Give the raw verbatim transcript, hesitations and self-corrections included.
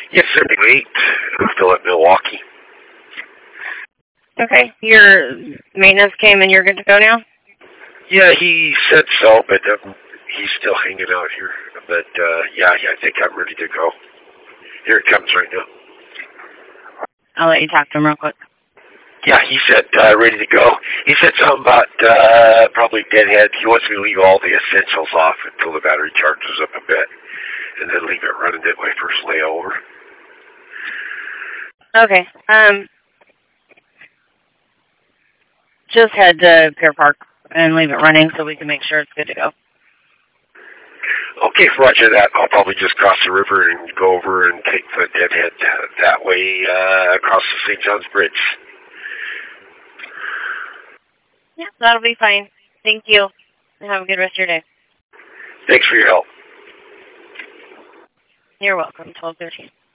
Yes, seventy-eight. I'm still at Milwaukee. Okay. Your maintenance came and you're good to go now? Yeah, he said so, but um, he's still hanging out here. But, uh, yeah, yeah, I think I'm ready to go. Here it comes right now. I'll let you talk to him real quick. Yeah, he said uh, ready to go. He said something about uh, probably deadhead. He wants me to leave all the essentials off until the battery charges up a bit, and then leave it running at my first layover. Okay. Um, just head to Pier Park and leave it running so we can make sure it's good to go. Okay, for roger that. I'll probably just cross the river and go over and take the deadhead that way uh, across the Saint John's Bridge. Yeah, that'll be fine. Thank you. Have a good rest of your day. Thanks for your help. You're welcome. twelve thirteen.